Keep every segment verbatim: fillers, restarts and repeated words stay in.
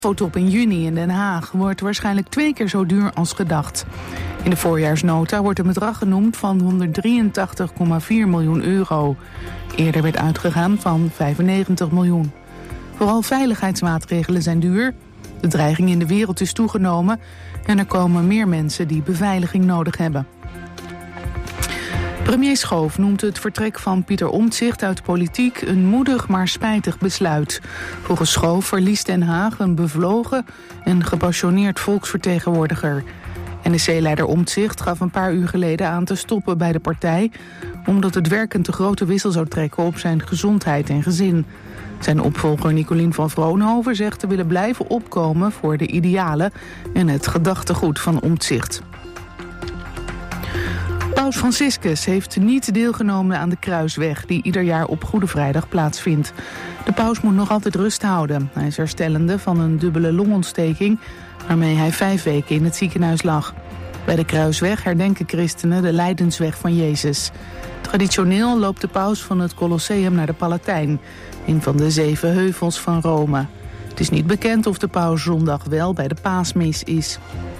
NAVO-top in juni in Den Haag wordt waarschijnlijk twee keer zo duur als gedacht. In de voorjaarsnota wordt een bedrag genoemd van honderddrieëntachtig komma vier miljoen euro. Eerder werd uitgegaan van vijfennegentig miljoen. Vooral veiligheidsmaatregelen zijn duur. De dreiging in de wereld is toegenomen en er komen meer mensen die beveiliging nodig hebben. Premier Schoof noemt het vertrek van Pieter Omtzigt uit de politiek een moedig maar spijtig besluit. Volgens Schoof verliest Den Haag een bevlogen en gepassioneerd volksvertegenwoordiger. N S C-leider Omtzigt gaf een paar uur geleden aan te stoppen bij de partij, omdat het werk een te grote wissel zou trekken op zijn gezondheid en gezin. Zijn opvolger Nicolien van Vroonhoven zegt te willen blijven opkomen voor de idealen en het gedachtegoed van Omtzigt. Paus Franciscus heeft niet deelgenomen aan de kruisweg die ieder jaar op Goede Vrijdag plaatsvindt. De paus moet nog altijd rust houden. Hij is herstellende van een dubbele longontsteking waarmee hij vijf weken in het ziekenhuis lag. Bij de kruisweg herdenken christenen de lijdensweg van Jezus. Traditioneel loopt de paus van het Colosseum naar de Palatijn, een van de zeven heuvels van Rome. Het is niet bekend of de paus zondag wel bij de paasmis is.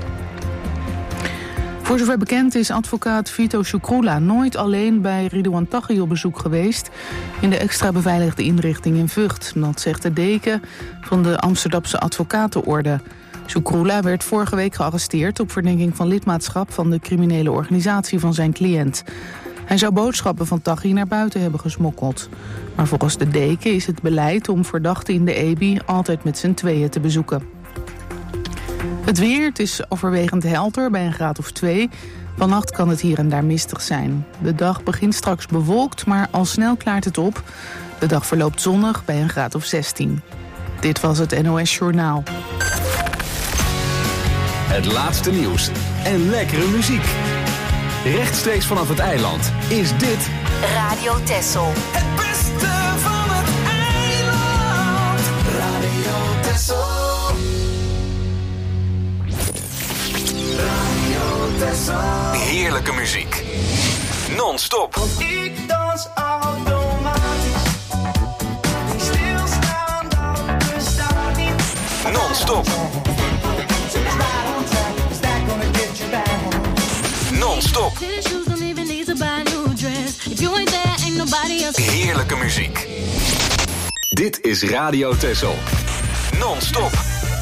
Voor zover bekend is advocaat Vito Ciucrula nooit alleen bij Ridouan Taghi op bezoek geweest in de extra beveiligde inrichting in Vught. Dat zegt de deken van de Amsterdamse advocatenorde. Ciucrula werd vorige week gearresteerd op verdenking van lidmaatschap van de criminele organisatie van zijn cliënt. Hij zou boodschappen van Taghi naar buiten hebben gesmokkeld. Maar volgens de deken is het beleid om verdachten in de E B I altijd met z'n tweeën te bezoeken. Het weer, het is overwegend helder bij een graad of twee. Vannacht kan het hier en daar mistig zijn. De dag begint straks bewolkt, maar al snel klaart het op. De dag verloopt zonnig bij een graad of zestien. Dit was het N O S Journaal. Het laatste nieuws en lekkere muziek. Rechtstreeks vanaf het eiland is dit Radio Texel. Het beste van het eiland. Radio Texel. Radio Texel. heerlijke muziek. Non-stop. Ik dans automatisch. Die stilstaan, dat bestaat niet. Non-stop. Non-stop. Heerlijke muziek. Dit is Radio Texel. Non-stop.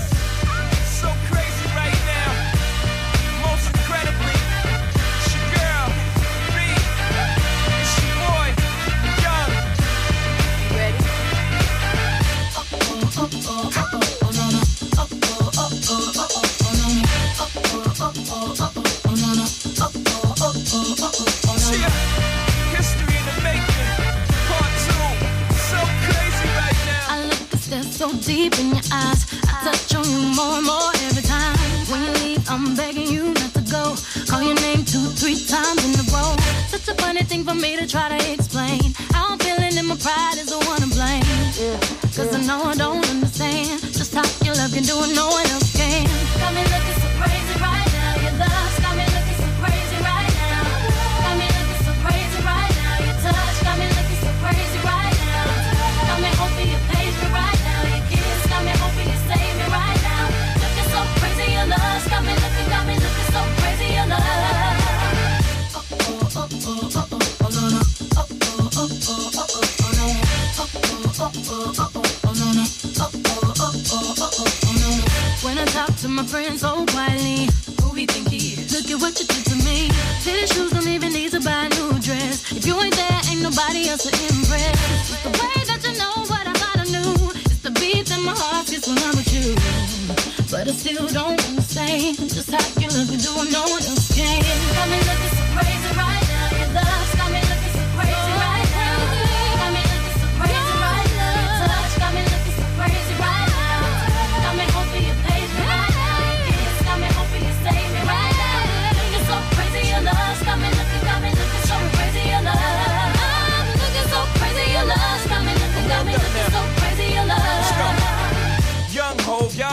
So deep in your eyes, I touch on you more and more every time. When you leave, I'm begging you not to go. Call your name two, three times in a row. Such a funny thing for me to try to explain. How I'm feeling and my pride is the one to blame. Cause I know I don't understand just how your love can do it, no one else can. Got me looking so crazy right now, your love's got me looking so crazy right now. Got me looking so crazy right now, your touch got me looking so crazy right now. Got me hoping you page me right. Got me hoping you save me right now. Looking so crazy, your love's got me looking, got me looking so crazy, your love. Oh oh oh oh oh oh oh no no. Oh oh oh oh oh oh oh no. Oh oh oh oh oh oh no no. Oh oh oh oh oh oh no. When I talk to my friends so quietly, who we think he is? Look at what you did to me. Fitted shoes don't even need to buy a new dress. If you ain't there, ain't nobody else to impress. It's the way that you know what I thought I knew. The beat in my heart gets when I'm with you. But I still don't understand just how you look and do what no one else can. Got me looking so crazy right now. Your love's got me looking so crazy right now. Got me looking so crazy right now. Your touch got me looking so crazy right now. Got me hoping you page me right now. Your kiss got me hoping you save me right now. Looking so crazy, your love's got me looking, got me looking so crazy, your love. I'm looking so crazy, your love's got me looking, got me looking so crazy, your love. Young Hov, y'all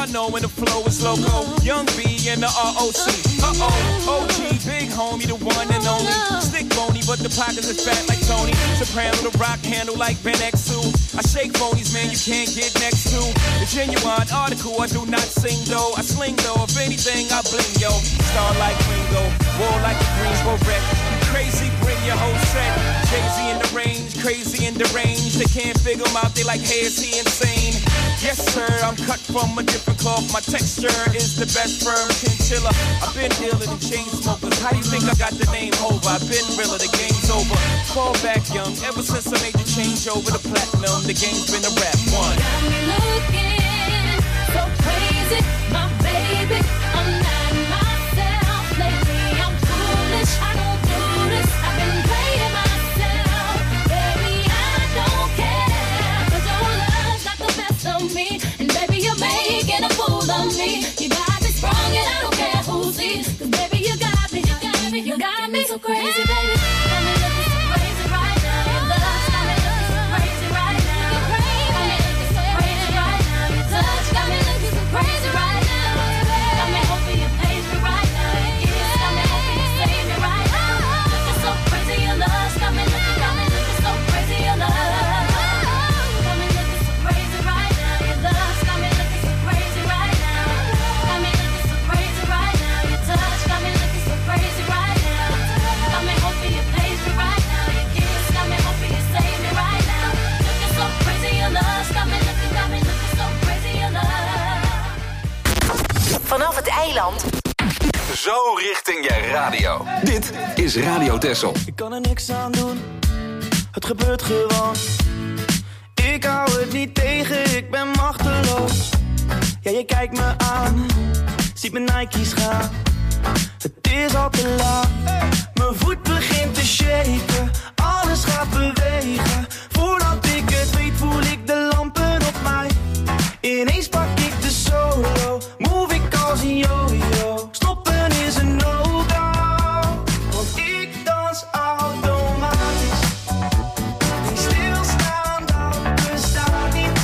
Y'all know when the flow is loco. Young B and the R O C. Uh-oh, O G, big homie, the one and only. Stick bony, but the pockets is fat like Tony. Soprano, the rock handle like Ben X two. I shake phonies, man, you can't get next to. The genuine article, I do not sing though. I sling though, if anything, I bling yo. Star like Ringo, war like a Greensboro wreck. Crazy, bring your whole set. Jay-Z in the range, crazy in the range. They can't figure him out, they like, hey, is he insane? Yes, sir, I'm cut from a different cloth. My texture is the best firm chinchilla. I've been dealing in chain smokers. How do you think I got the name over? I've been realer, the game's over. Fall back young, ever since I made the change over to platinum. The game's been a rap one. Got me looking so crazy, my baby. I'm not myself lately. I'm foolish, I don't do this. I've been playing myself, baby. I don't care, 'cause your love's got the best of me, and baby you're making a fool of me. You got me sprung, and I don't care who sees, 'cause baby you got me, you got me, you got me so crazy, baby. Got me looking so crazy right now. Your love's got me looking so crazy right now. You're crazy, got me looking so crazy right now. Your touch got me looking so crazy right now. Got me hoping you page me right now. Your kiss got me hoping you save me right now. Looking so crazy, your love's got me looking, got me looking so crazy, your love. Got me looking so crazy right now. Your love's got me looking so crazy right now. Got me looking so crazy right now. Your touch got me looking so crazy right now. Got me hoping you page me right now. Your kiss got me hoping you save me right now. Looking so crazy, your love's got me looking, got me looking so crazy, your love. Vanaf het eiland. Zo richting je radio. Dit is Radio Texel. Ik kan er niks aan doen, het gebeurt gewoon. Ik hou het niet tegen, ik ben machteloos. Ja, je kijkt me aan, ziet mijn Nike's gaan. Het is al te laat, mijn voet begint te shaken. Alles gaat bewegen, voordat ik het weet voel ik de lampen op mij. Ineens pak ik de solo, move ik als een yo-yo. Stoppen is een no-go, want ik dans automatisch. Die stilstaan, dat bestaat niet.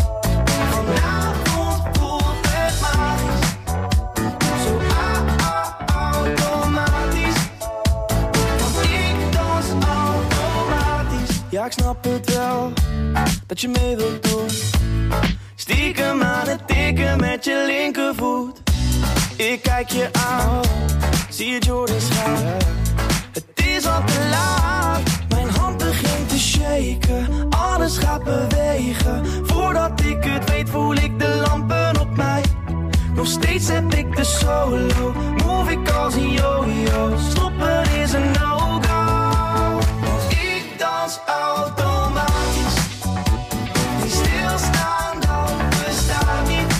Vanavond voelt het magisch. Zo ah, ah, automatisch. Want ik dans automatisch. Ja, ik snap het wel, dat je mee wilt doen. Stiekem aan het tikken met je linkervoet. Ik kijk je aan, zie je Jordans gaan. Het is al te laat, mijn hand begint te shaken. Alles gaat bewegen, voordat ik het weet voel ik de lampen op mij. Nog steeds heb ik de solo, move ik als een yo-yo. Stoppen is een no-go, want ik dans automatisch. Die stilstaan, dat bestaat niet.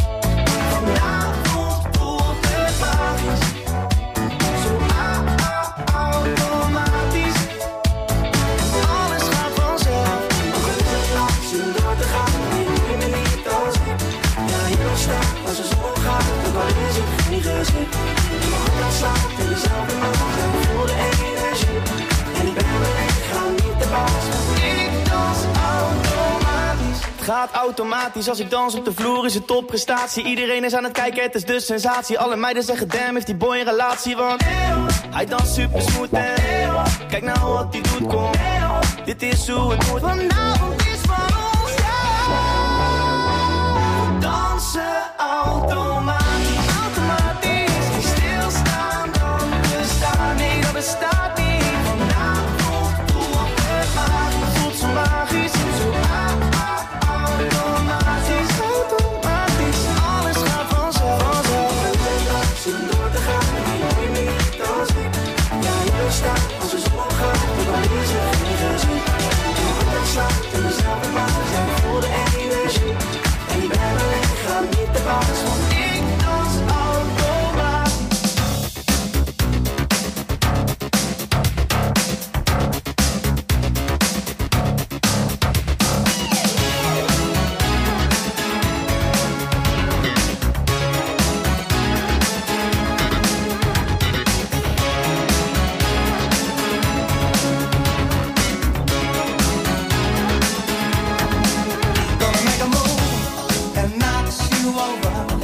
Vanavond voelt het magisch. Zo ah, ah, automatisch. Alles gaat vanzelf. Nog een dag, zin door te gaan. Die doe je me niet als ik. Ja, hier staan, als de zon gaat. Dan kan je zich niet gezien. En mijn hart slaat in dezelfde maat. En ik voel de energie. En ik ben er echt, ga niet de baas. Ik dans automatisch. Het gaat automatisch, als ik dans op de vloer is het topprestatie. Iedereen is aan het kijken, het is de sensatie. Alle meiden zeggen damn, heeft die boy een relatie. Want hij danst super smooth en kijk nou wat hij doet, kom. Dit is hoe het moet. Vanavond is van ons, ja. We dansen automatisch. Automatisch. Die stilstaan, dat bestaat niet. Dat bestaat niet. Vanavond voelt het magisch. Voelt zo magisch. Zo ah, ah, automatisch. Automatisch. Alles gaat vanzelf. Vanzelf. Zin door te gaan. Die doe je me niet als ik. Ja, hier staat. Als de zon gaat. Dan kan je zich niet gezien. En mijn hart slaat in dezelfde maat. En ik voel de energie. En ik ben er echt, ga niet de baas. Want ik dans automatisch. Gonna make a move and knock you over.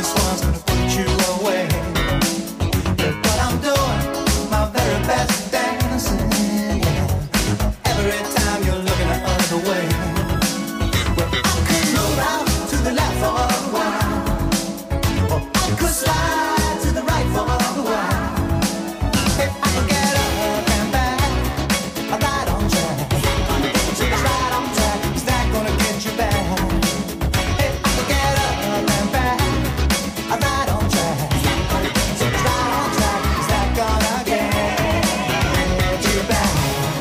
this one's gonna put you away. Yeah, but I'm doing my very best dancing, yeah. Every time you're looking the other way. Well, I could move out to the left for a while, or I could slide to the right for a while. Hey, I could get up and back, I'm right on track. So it's right on track, is that gonna get you back? Hey, I could get up and back, I'm right on track. So it's right on track, is that gonna get you back?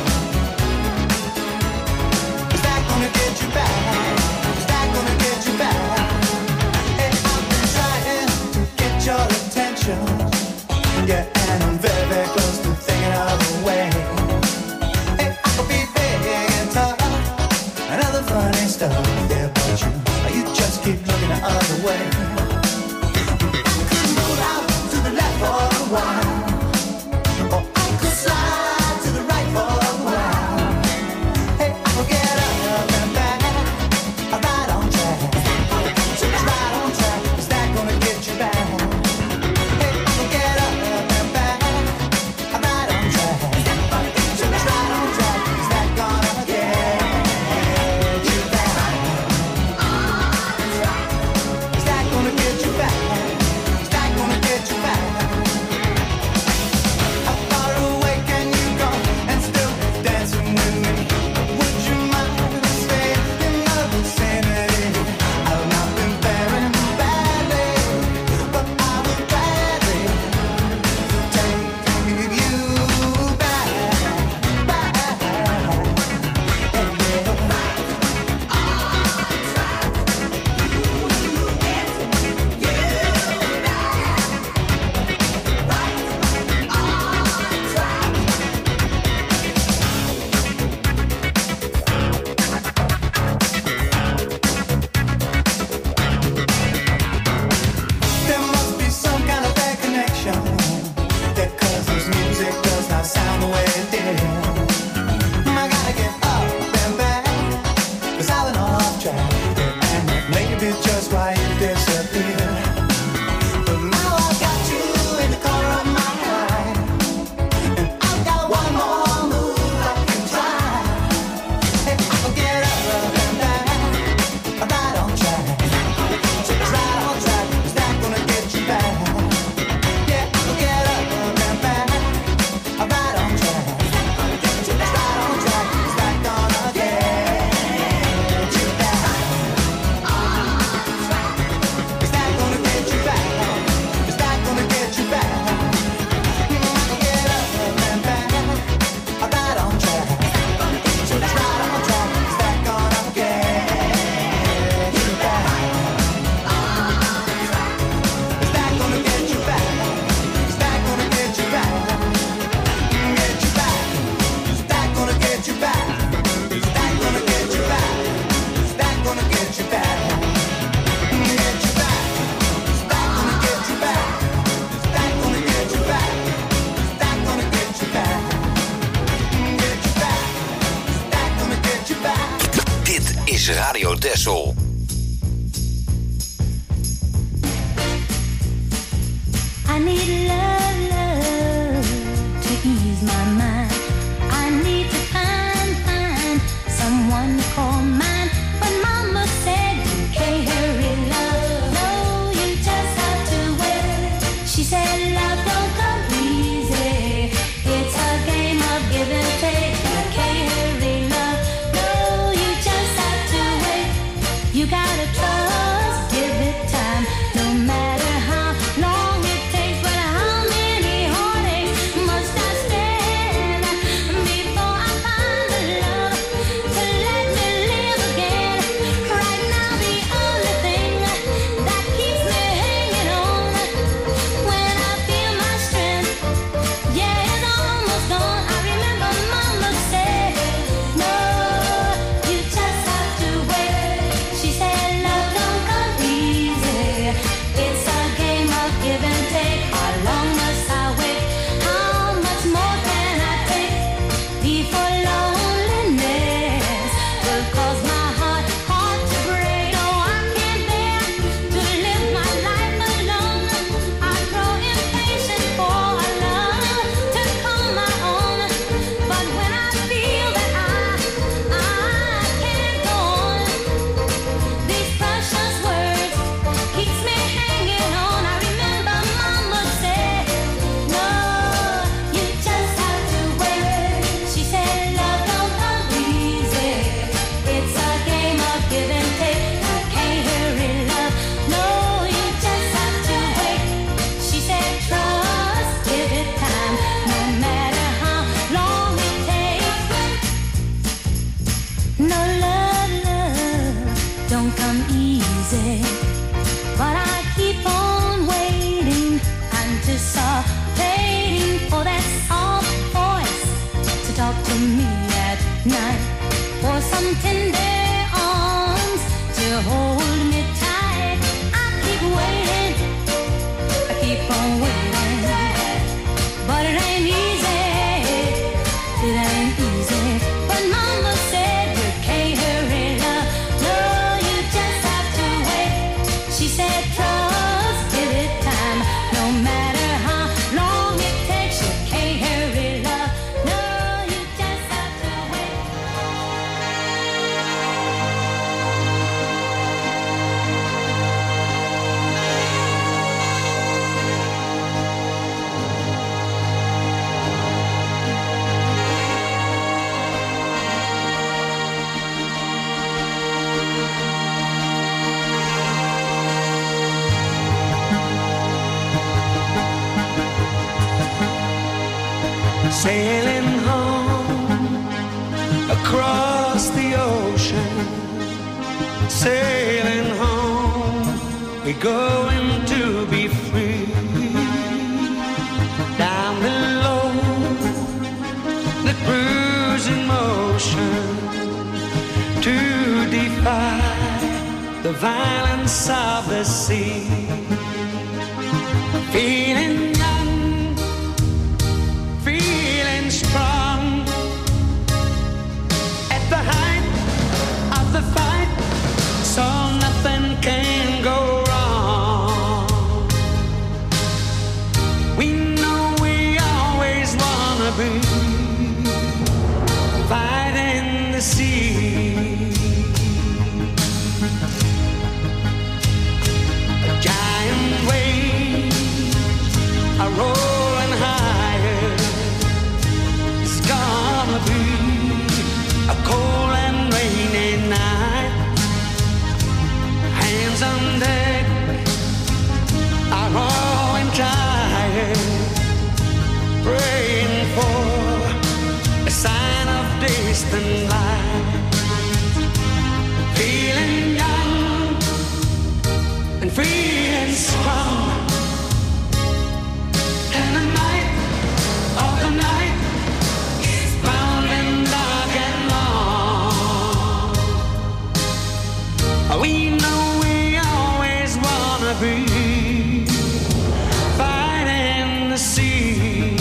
Is that gonna get you back? Is that gonna get you back? Hey, I've been trying to get your attention, yeah, and I'm very, very close to thinking of a way. Hey, I could be big and tough and other funny stuff, yeah, but you, you just keep looking the other way. I could move out to the left for a while, or I could slide to the right for a while. Hey, I could get up and back, I'm right on track. So it's right on track, is that gonna get you back? Hey, I could get up and back, I'm right on track. So it's right on track, is that gonna get you back? Is that gonna get you back? Is that gonna get you back? How far away can you go and still dancing with me? Would you mind staying in my vicinity? I've not been faring badly, but I would gladly take you back, back. There must be some kind of bad connection, yeah, 'cause this music does not sound the way it did. I gotta get up and back, 'cause I've been off track, and maybe just why you disappeared. But now I've got you in the corner of my mind, and I've got one more move I can try. Hey, I can get up and back, I'm right on track. So it's right on track, is that gonna get you back? Yeah, I can get up and back, I'm right on track. So it's right on track, is that gonna get you back? Is that gonna get you back? Is that gonna get you back? Mm, I can get up and back, I'm right on track. So it's right on track, is that gonna get you back? Is that gonna get you back? Is that gonna get you back? Mm, Get you back? Is that gonna get you back? Is that gonna get you back? Is that gonna get you back? Mm, Get you back? Is that gonna get you back? Is that gonna get you back? Is that gonna get you back? Mm, Get you back? Is that gonna get you back? Dit is Radio Texel. I need love, love to ease my mind. I need to find, find someone to call mine. But mama said you can't hurry love. No, you just have to wait. She said love don't come easy. It's a game of give and take. I can't hurry love. No, you just have to wait. You gotta trust, give it time. No matter how long it takes, but I sailing home across the ocean, sailing home, we're going to be free. Down below, the cruise in motion to defy the violence of the sea. Feeling young, feeling strong, at the height of the fight, so nothing can go wrong. We know we always wanna be fighting the sea. A giant wave are rolling higher. It's gonna be a cold and rainy night. Hands on deck are rolling tired, praying for a sign of distant light. Feeling young and feeling strong. And the night of the night is bound and dark and long. We know we always wanna be fighting the sea.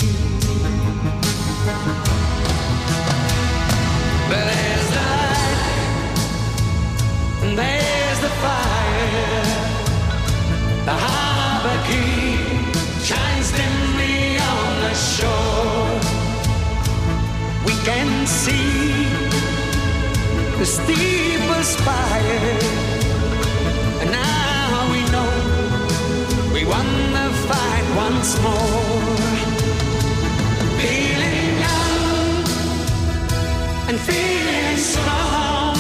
But there's the light and there's the fire. The harbor key shines dimly on the shore. We can see the steeple spire, and now we know we won the fight once more. Feeling young and feeling strong,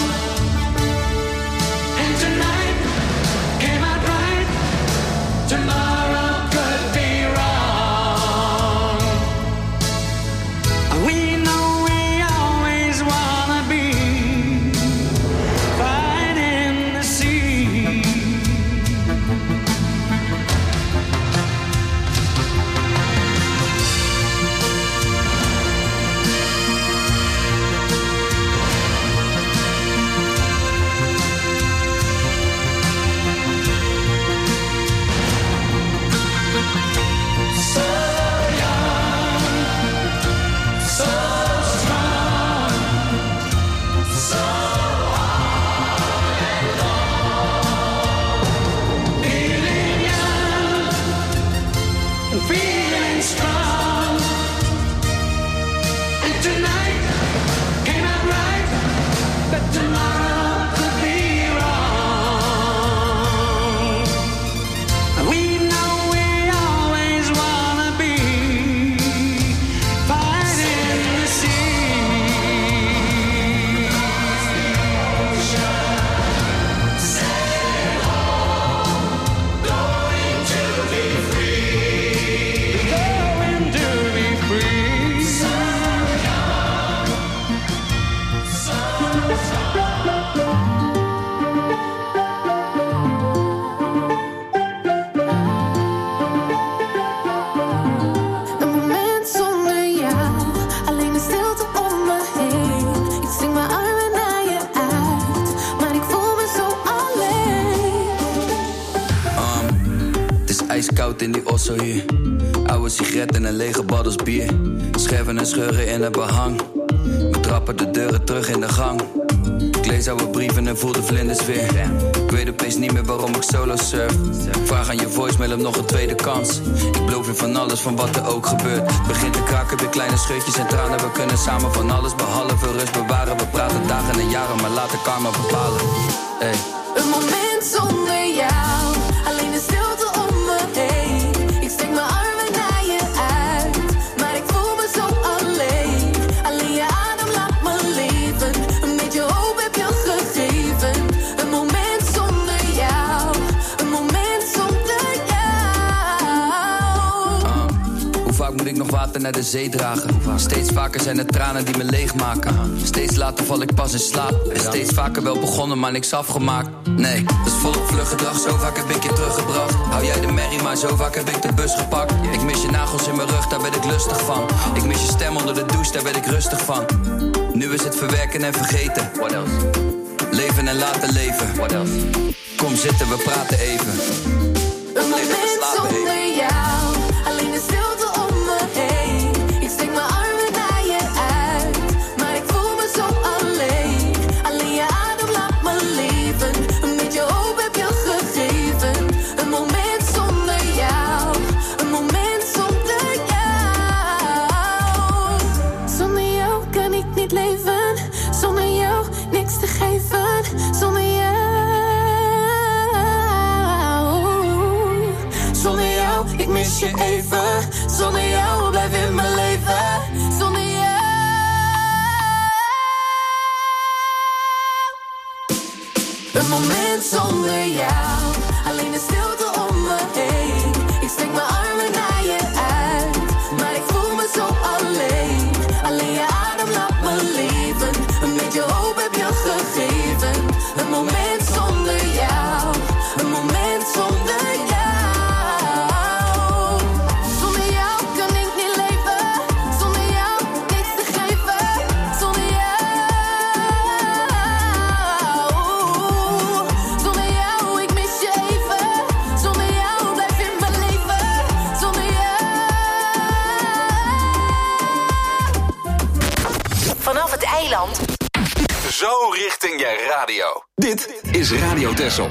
and tonight came out right. Tomorrow could be wrong. We know we always wanna be fighting the sea. So young, so strong, so hard and long. Feeling young and feeling strong, and tonight came out right, but tomorrow could be wrong. We know we always wanna be fighting the sea. Sailing home, going to be free. Going to be free. So young, so Een moment zonder jou, alleen de stilte om me heen. Ik strek mijn armen naar je uit, maar ik voel me zo alleen. Um, het is ijskoud in die osso hier. Oude sigaret en een lege baddels bier. Scherven en scheuren in het behang. We trappen de deuren terug in de gang. Ik lees oude brieven en voel de vlinders weer. Ik weet opeens niet meer waarom ik solo surf. Vraag aan je voicemail om nog een tweede kans. Ik beloof je van alles, van wat er ook gebeurt. Begint te kraken, weer kleine scheutjes en tranen. We kunnen samen van alles behalve rust bewaren. We praten dagen en jaren, maar laten karma bepalen. Hey. Een moment zonder jou, alleen de stilte om me heen. Ik strek mijn armen naar je uit, maar ik voel me zo alleen. Alleen je adem laat me leven, een beetje hoop heb je gegeven. Een moment zonder jou, een moment zonder jou. Uh, hoe vaak moet ik nog water water naar de zee dragen. Steeds vaker zijn het tranen die me leegmaken. Steeds later val ik pas in slaap. En steeds vaker wel begonnen, maar niks afgemaakt. Nee, dat is volop vlug gedrag. Zo vaak heb ik je teruggebracht. Hou jij de merrie, maar zo vaak heb ik de bus gepakt. Ik mis je nagels in mijn rug, daar werd ik lustig van. Ik mis je stem onder de douche, daar werd ik rustig van. Nu is het verwerken en vergeten. What else? Leven en laten leven. What else? Kom zitten, we praten even. Een moment zonder jou, alleen de stilte om me heen. Ik steek mijn armen naar je uit, maar ik voel me zo alleen. Alleen je adem laat me leven, een beetje hoop heb je gegeven. Een moment zonder jou, een moment zonder jou. Zonder jou kan ik niet leven, zonder jou niks te geven, zonder jou. Zonder jou, ik mis je even. Zonder jou blijf in mijn leven. Zonder jou. Een moment zonder jou. Alleen de stilte om me heen. Ik steek mijn armen naar je uit, maar ik voel me zo alleen. Alleen je adem laat me leven. Een beetje hoop heb je gegeven. Een moment zonder jou. Een moment zonder jou. Zo richting je radio. Dit is Radio Texel.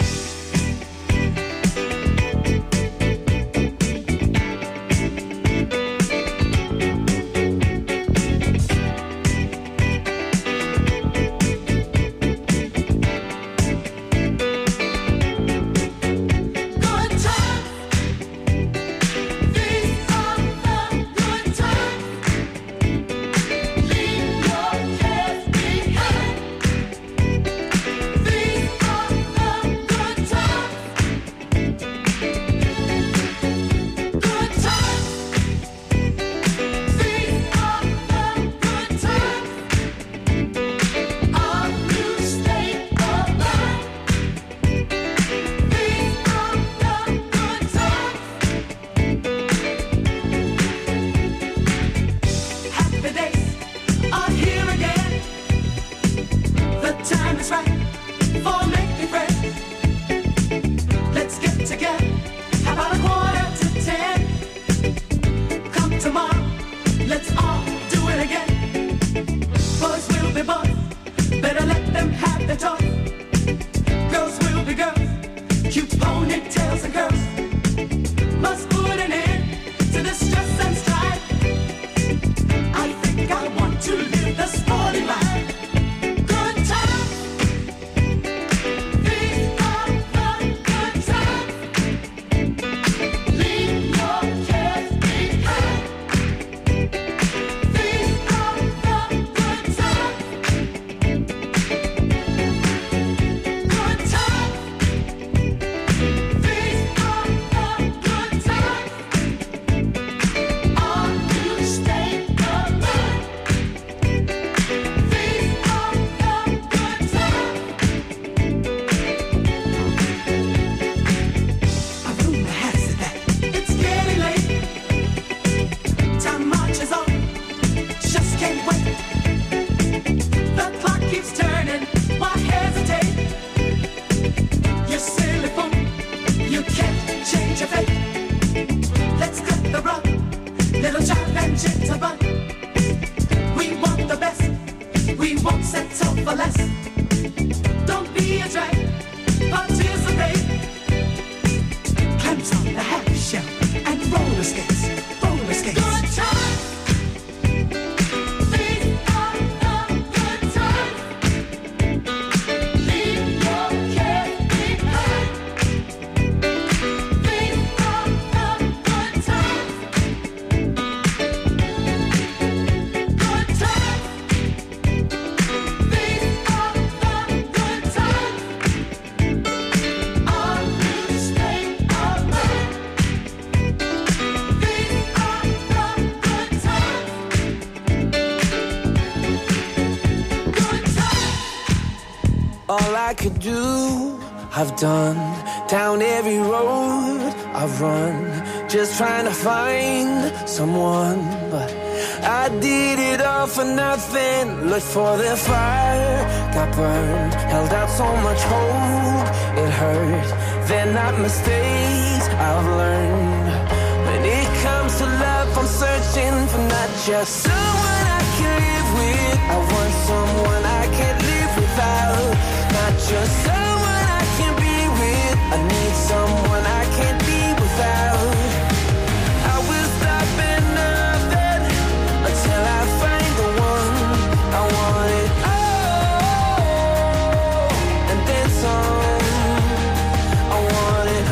I could do, I've done. Down every road I've run, just trying to find someone. But I did it all for nothing. Looked for the fire, got burned. Held out so much hope, it hurt. They're not mistakes I've learned. When it comes to love, I'm searching for not just someone I can live with. I want someone I can't live without. Not just someone I can be with. I need someone I can't be without. I will stop at nothing until I find the one. I want it all and then some. I want it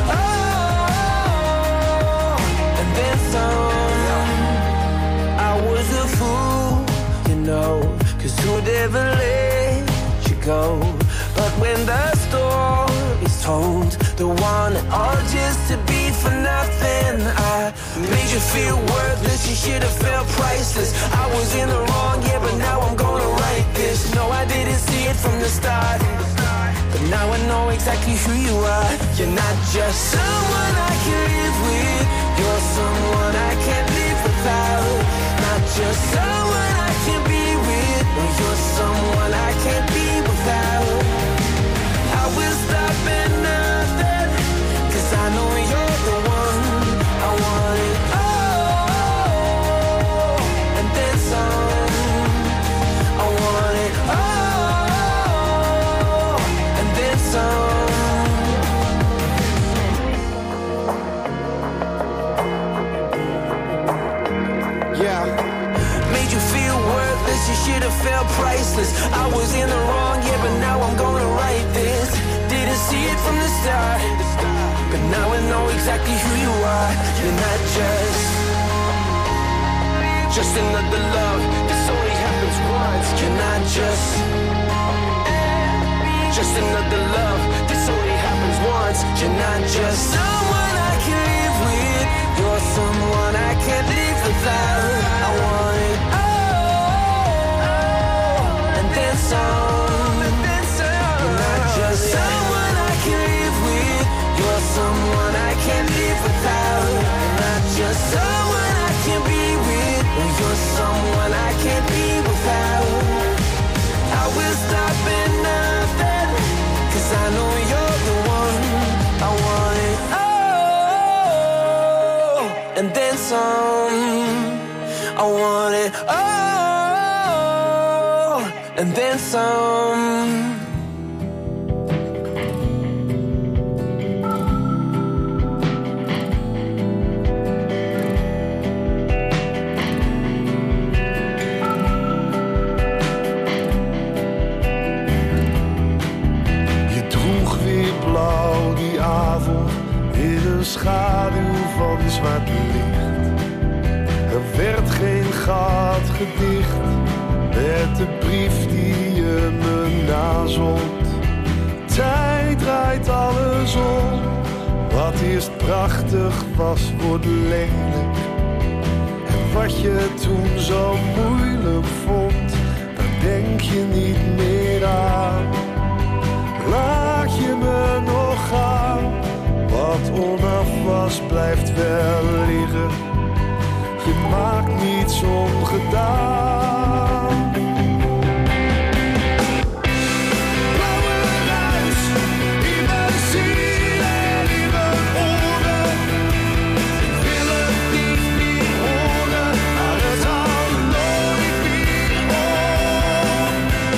all and then some. I was a fool, you know, 'cause who'd ever let you go? But when the story's told, the one and all just to be for nothing. I made you feel worthless, you should have felt priceless. I was in the wrong, yeah, but now I'm gonna write this. No, I didn't see it from the start, but now I know exactly who you are. You're not just someone I can live with. You're someone I can't live without. Not just someone I can be with. No, you're someone I can't be without. I will stop at nothing, 'cause I know you're the one. I want it all and then some. I want it all and then some. Yeah, made you feel worthless, you should have felt priceless. I was in the wrong, yeah, but now I'm gonna write this. Didn't see it from the start, but now I know exactly who you are. You're not just Just another love, this only happens once. You're not just Just another love, this only happens once. You're not just someone I can live with. You're someone I can't live without. I want it all and then some. You're not just someone I can live with. You're someone I can't live without. You're not just someone I can be with. You're someone I can't be without. I will stop at nothing, 'cause I know you're the one. I want it all and then some. I want it all and then some. Schaduw van zwart licht. Er werd geen gat gedicht met de brief die je me nazond. Tijd draait alles om. Wat eerst prachtig was, wordt lelijk. En wat je toen zo moeilijk vond, daar denk je niet meer aan. Laat je me nog gaan. Wat onaf was, blijft wel liggen. Je maakt niets ongedaan. Blauwe ruis in mijn ziel en in mijn oren. Ik wil het niet meer horen, maar het houdt nooit meer op.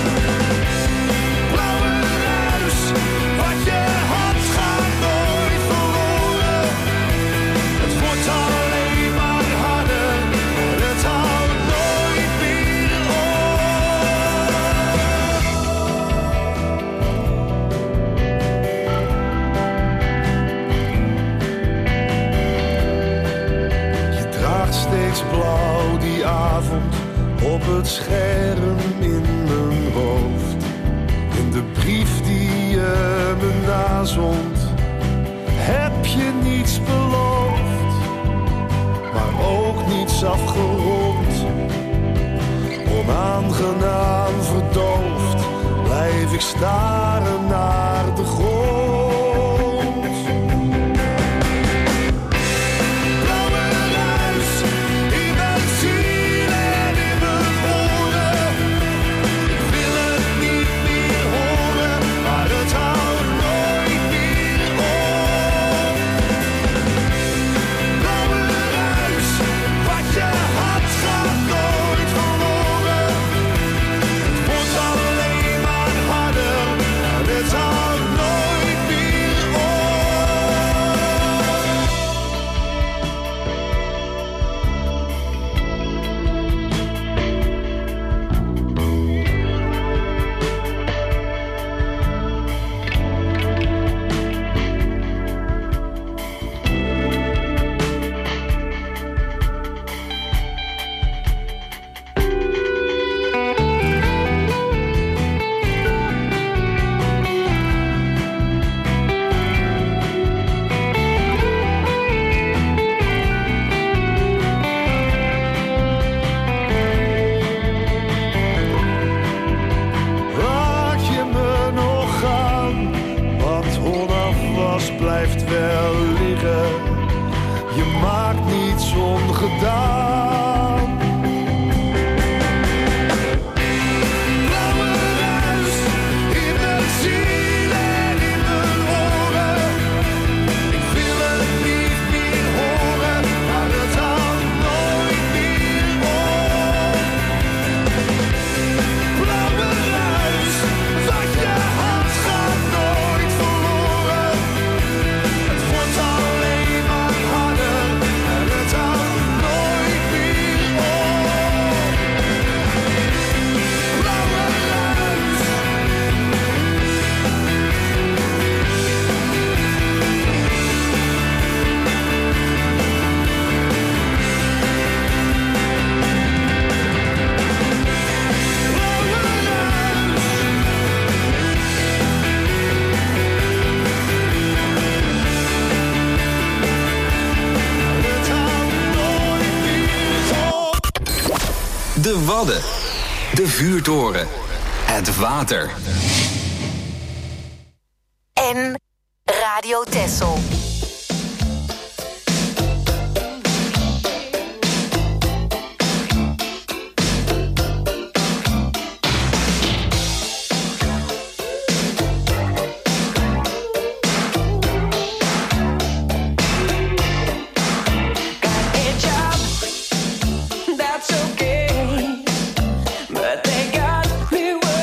Blauwe ruis, wat je had gaat nooit verloren. Het wordt alleen maar harder, maar het houdt nooit meer op. Je draagt steeds blauw die avond op het scherm in mijn hoofd. In de brief die je me nazond, heb je niets beloofd, maar ook niets afgerond. Onaangenaam verdoofd, blijf ik staren naar de grond. Blauwe ruis in mijn ziel en in mijn oren. Ik wil het niet meer horen, maar het houdt nooit meer op. Blauwe ruis, wat je had gaat nooit verloren. Het wordt alleen maar harder, en het houdt nooit meer op. Laat je me nog gaan, wat onaf was blijft wel liggen. Je maakt niets ongedaan. Blauwe ruis in mijn ziel en in mijn oren. Ik wil het niet meer horen, maar het houdt nooit meer op. Blauwe ruis, wat je had gaat nooit verloren. Het wordt alleen maar harder, en het houdt nooit meer op. Blauwe ruis. De Wadden. De vuurtoren. Het water. En Radio Texel.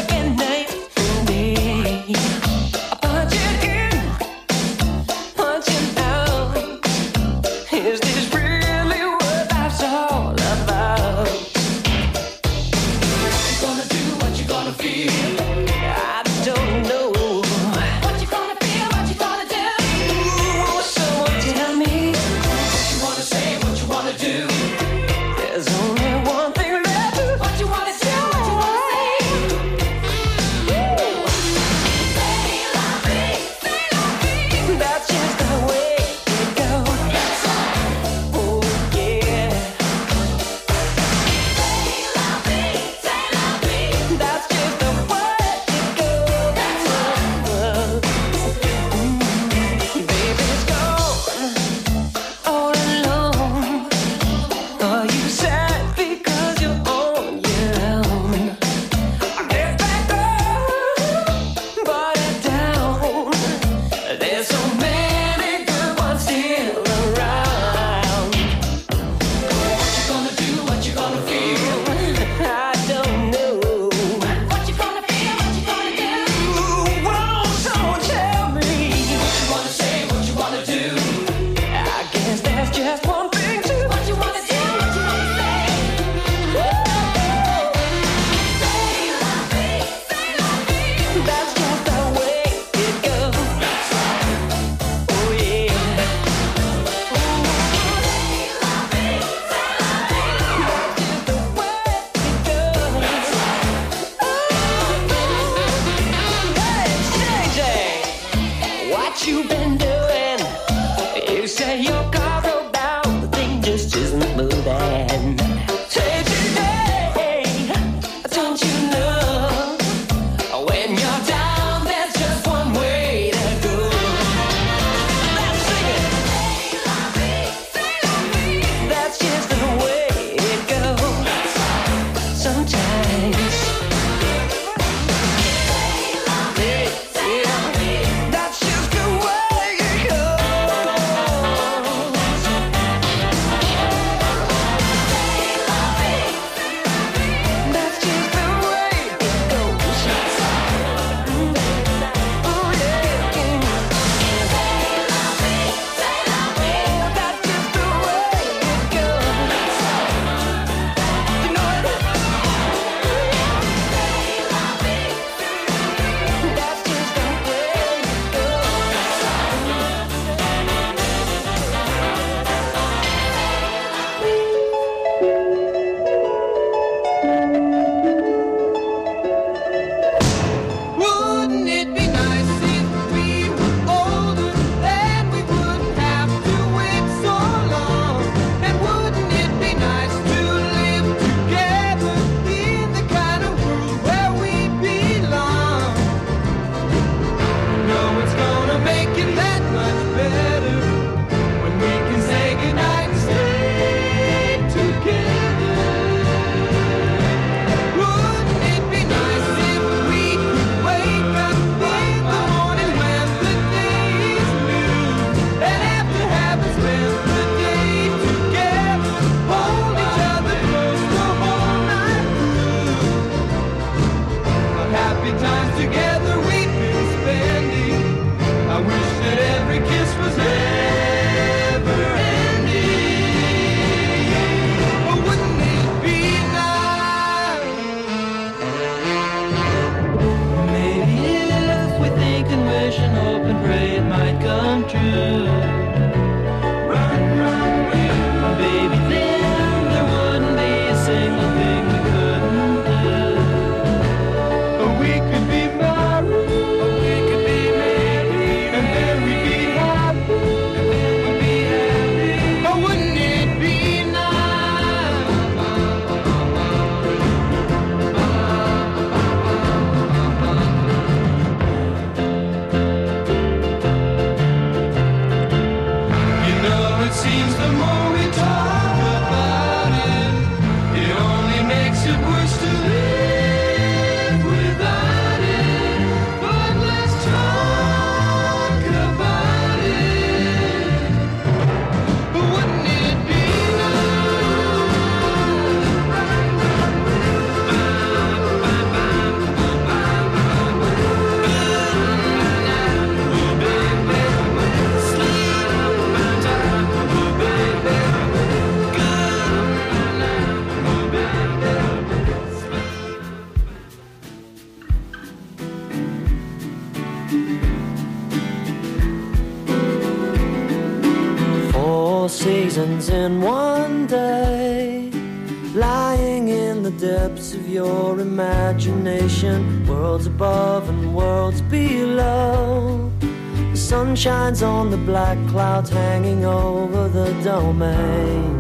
Punch it seasons in one day, lying in the depths of your imagination, worlds above and worlds below. The sun shines on the black clouds hanging over the domain.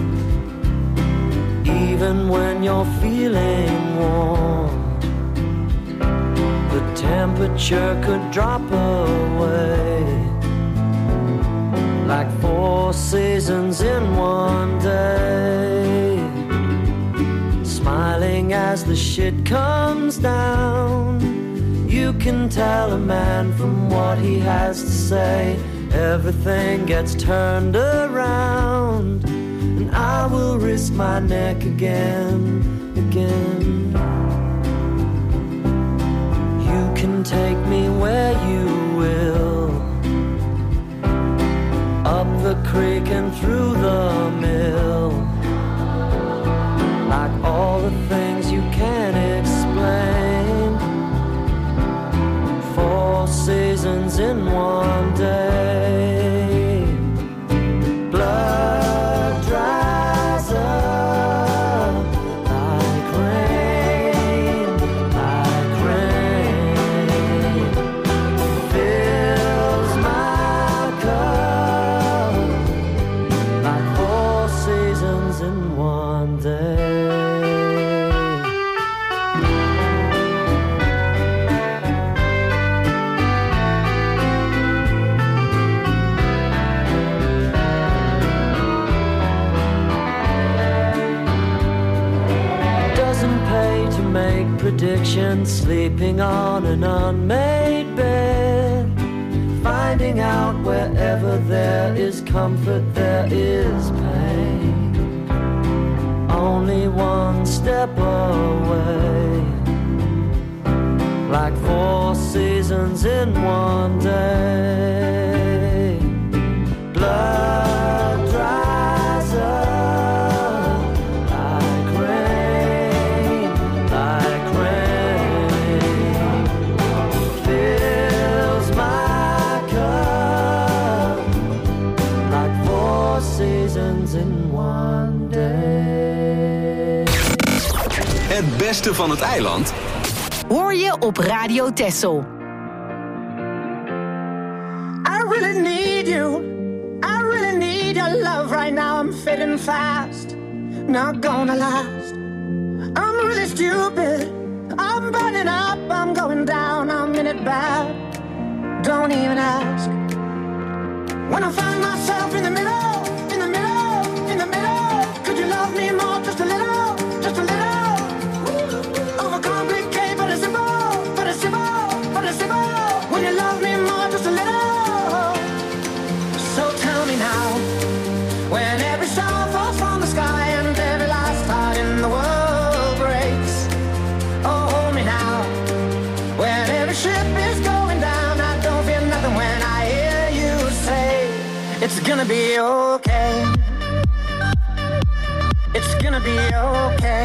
Even when you're feeling warm, the temperature could drop away, like four seasons in one day. Smiling as the shit comes down, you can tell a man from what he has to say. Everything gets turned around, and I will risk my neck again, again. You can take me where you will, up the creek and through the mill, like all the things you can't explain. Four seasons in one day. Blood dries up like rain, like rain. Fills my cup like four seasons in one day. Predictions, sleeping on an unmade bed, finding out wherever there is comfort there is pain. Only one step away, like four seasons in one day. Blood dries up like rain, like rain. Fills my cup like four seasons in one day. Het beste van het eiland hoor je op Radio Texel. I really need you. I really need your love right now. I'm fading fast, not gonna last. I'm really stupid. I'm burning up, I'm going down, I'm in it bad. Don't even ask. When I find myself in the middle, in the middle, in the middle, could you love me more, just a little, just a little? Overcomplicate, but it's simple, but it's simple, but it's simple. Will you love me more, just a little? So tell me now, when every star falls from the sky and every last heart in the world breaks. Oh, hold me now, when every ship is going down, I don't feel nothing when I hear you say, it's gonna be okay. It's gonna be okay.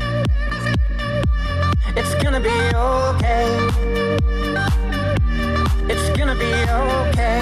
It's gonna be okay. It's gonna be okay.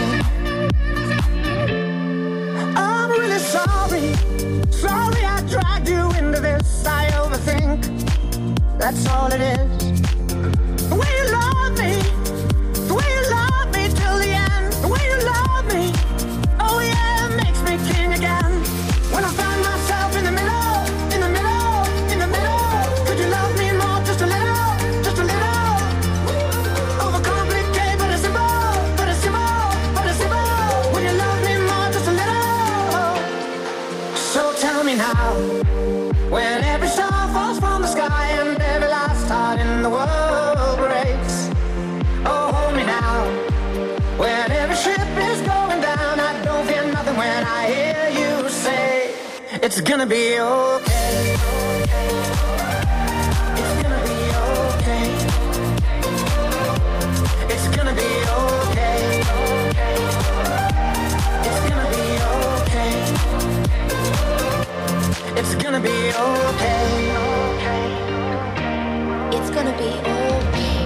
I'm really sorry. Sorry I dragged you into this. I overthink. That's all it is. The way you love me. The way you love me till the end. The way you love me. Oh yeah, it makes me king again. When I find myself in the middle, in the middle, in the middle, could you love me more, just a little, just a little? Overcomplicate, but it's simple, but it's simple, but it's simple. Will you love me more, just a little? So tell me now, when every star falls from the sky and every last heart in the world breaks. Oh, hold me now, when every ship is going down, I don't feel nothing when I hear you say, it's gonna be okay. It's gonna be okay. It's gonna be okay. It's gonna be okay. It's gonna be okay. It's gonna be okay.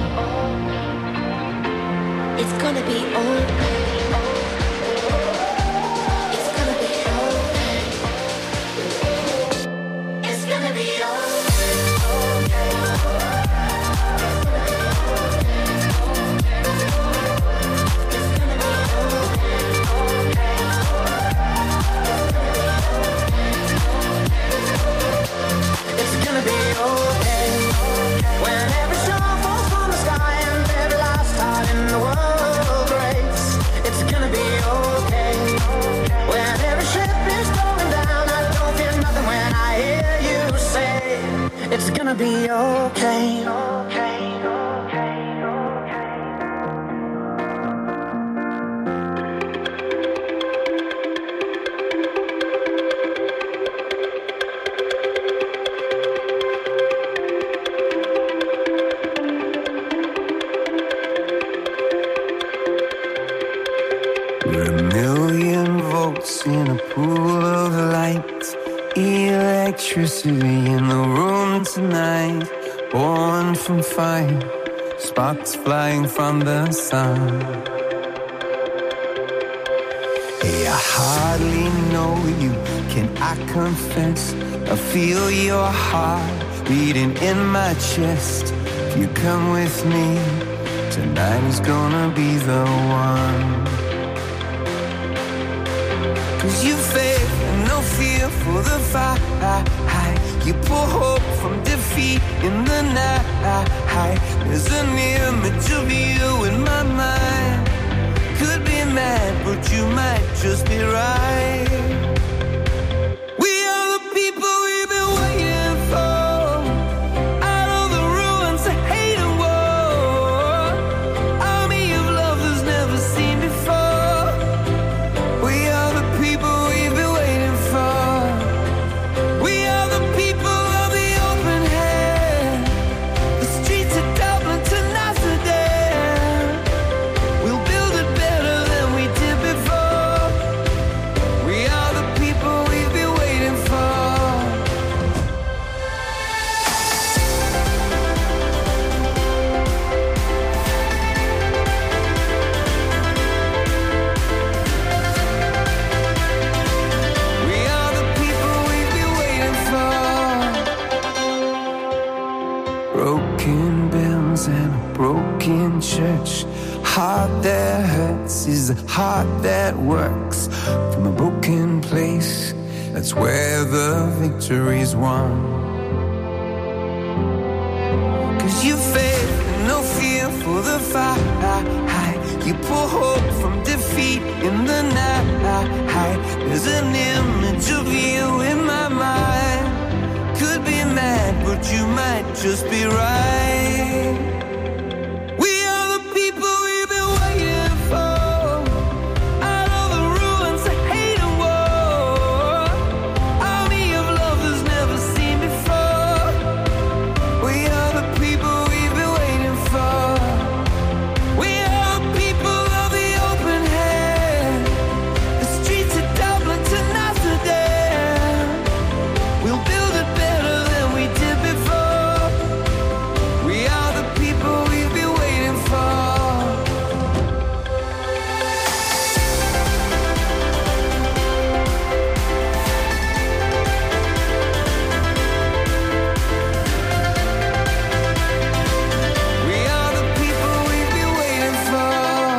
It's gonna be okay. It's gonna be okay. okay. In a pool of light, electricity in the room tonight, born from fire, sparks flying from the sun. Hey, I hardly know you, can I confess? I feel your heart beating in my chest. If you come with me, tonight is gonna be the one. Cause you faith and no fear for the fight. You pull hope from defeat in the night. There's an image of you in my mind. Could be mad, but you might just be right. We are the people we've been waiting for. Out of the ruins of hate and war. Army of lovers never seen before. We are the people we've been waiting for. We are the people of the open hand. The streets of Dublin to Amsterdam. We'll build it better than we did before. We are the people we've been waiting for. We are the people we've been waiting for. Broken bells and a broken church. Heart that hurts is a heart that works. From a broken place, that's where the victory's won. Cause you faith and no fear for the fight. You pull hope from defeat in the night. There's an image of you in my mind. Could be mad, but you might just be right. We are the people we've been waiting for. Out of the ruins of hate and war. Army of lovers never seen before. We are the people we've been waiting for. We are the people of the open hand. The streets of Dublin to Amsterdam. We'll build it better than we did before. We are the people we've been waiting for. We are the people we've been waiting for.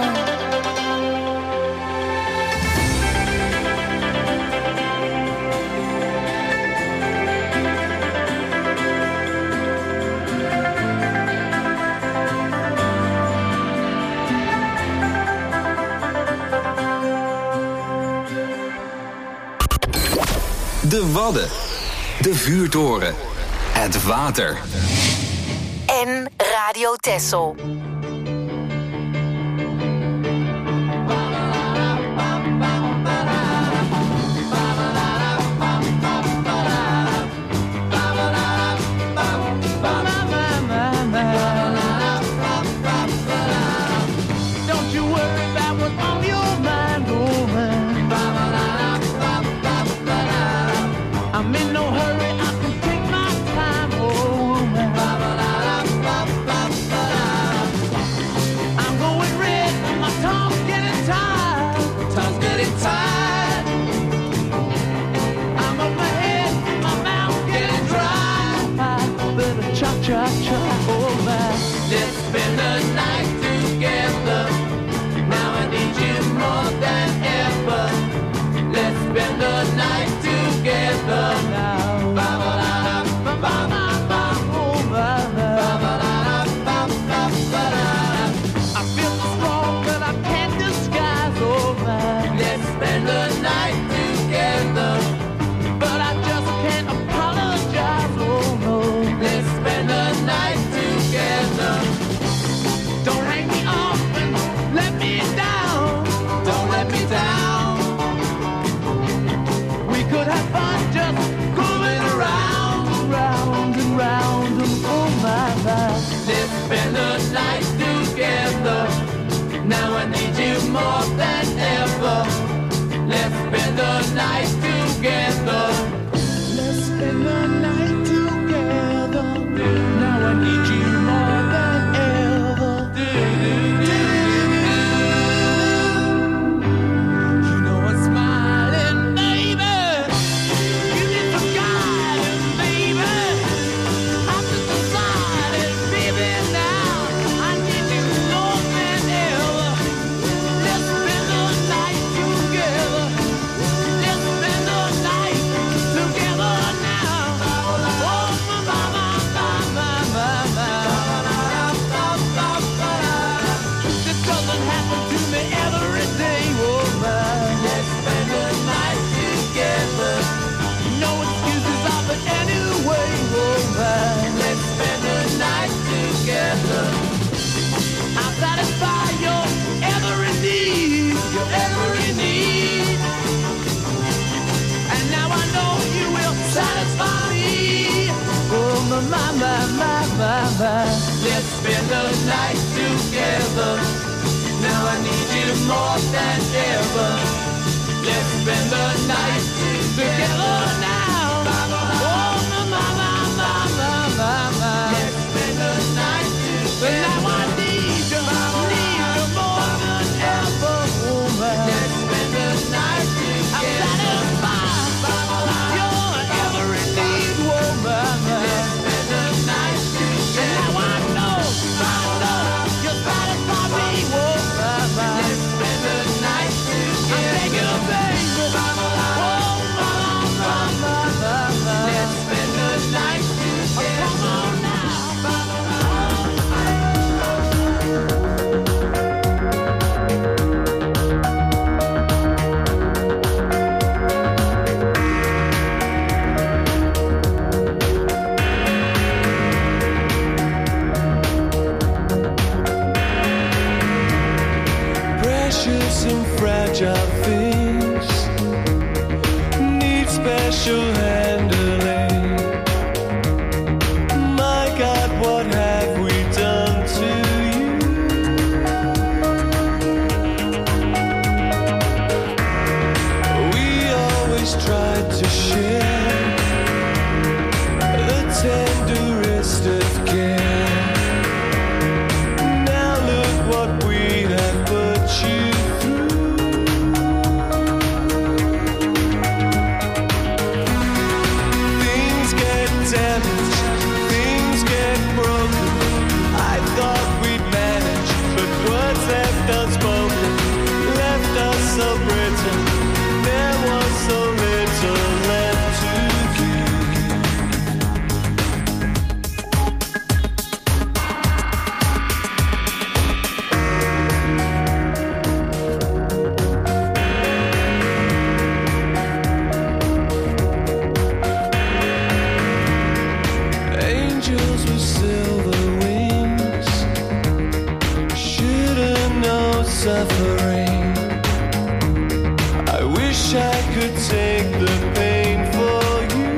De Wadden. De Vuurtoren. Het water. En Radio Texel. Don't you worry about what's on your mind, woman. I'm in no hurry, I can take my time, oh woman. I'm going red, and my tongue's getting tired. Tongue's getting tired. I'm up my head, my mouth's getting dry. Better cha cha cha, oh man. Let's spend the night together. Now I need you more than ever. Let's spend the night together now. I feel so strong, but I can't disguise, oh man. Let's spend the night together, but I just can't apologize, oh no. Let's spend the night spend the night together. Let's spend the night together. Now I need you more than ever. You know I'm smiling, baby. You need some guidance, baby. I'm just decided, baby, now I need you more than ever. Let's spend the night together. Let's spend the night together now. Oh, my, my, my, my, my, my. This doesn't happen to me every day, oh my. Let's spend the night together. No excuses of it anyway, oh my. Let's spend the night together. I'll satisfy your every need, your every need. And now I know you will satisfy me. Oh my, my, my, my, my, my. Let's spend the night together. Now I need you more than ever. Let's spend the night together now. Oh my, my, my, my, my, my, my. Let's spend the night together. Now I need you, need you more than ever, woman. Let's spend the night together. I'm satisfied your every need, woman. Let's spend the night together. Now I know, I know you satisfy me, woman. Let's spend the night together. I'm taking a baby. Oh, my, my, my, my, my. Let's spend the night together. Come on now. Precious and fragile things need special handling. My God, what have we done to you? We always tried to share the tenderest of care. Now look what we have put you through. Things get damaged, things get broken. I thought we'd manage, but words left unspoken left us so brittle. There was so little left to give. Angels with silver wings shouldn't know suffering. I wish I could take the pain for you.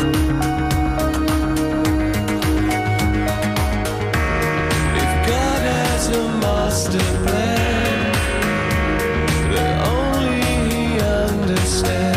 If God has a master plan that only He understands,